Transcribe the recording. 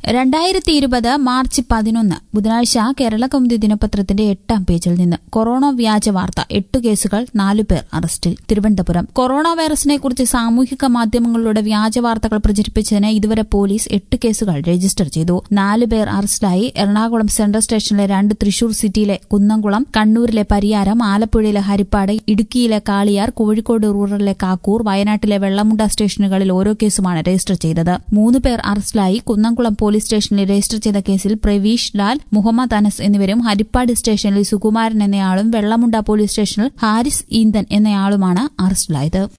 2020 March 11 ബുധനാഴ്ച കേരളകൗമുദി ദിനപത്രത്തിന്റെ 8ാം പേജിൽ നിന്ന് കൊറോണ വ്യാജ വാർത്ത 8 കേസുകൾ 4 പേർ അറസ്റ്റിൽ. തിരുവനന്തപുരം. കൊറോണ വൈറസിനെക്കുറിച്ച് സാമൂഹിക മാധ്യമങ്ങളിലൂടെ വ്യാജ വാർത്തകൾ പ്രചരിപ്പിച്ചതിന് ഇതുവരെ പോലീസ് 8 കേസുകൾ രജിസ്റ്റർ ചെയ്തു. 4 പേർ അറസ്റ്റിലായി. എറണാകുളം സെൻട്രൽ സ്റ്റേഷനിലെ 2, തൃശൂർ സിറ്റിയിലെ കുന്നംകുളം, കണ്ണൂരിലെ പരിയാരം, ആലപ്പുഴയിലെ ഹരിപ്പാട്, ഇടുക്കിയിലെ കാളിയാർ, കോഴിക്കോട് റൂറലിലെ കാക്കൂർ, വയനാട്ടിലെ വെള്ളമുണ്ട സ്റ്റേഷനുകളിൽ ഓരോ കേസുമാണ് രജിസ്റ്റർ ചെയ്തത്. 3 പേർ അറസ്റ്റിലായി. കുന്നംകുളം പോലീസ് സ്റ്റേഷനിൽ രജിസ്റ്റർ ചെയ്ത കേസിൽ പ്രവീഷ് ലാൽ, മുഹമ്മദ് അനസ് എന്നിവരും, ഹരിപ്പാട് സ്റ്റേഷനിൽ സുകുമാരൻ എന്നയാളും, വെള്ളമുണ്ട പോലീസ് സ്റ്റേഷനിൽ ഹാരിസ് ഈന്തൻ എന്നയാളുമാണ് അറസ്റ്റിലായത്.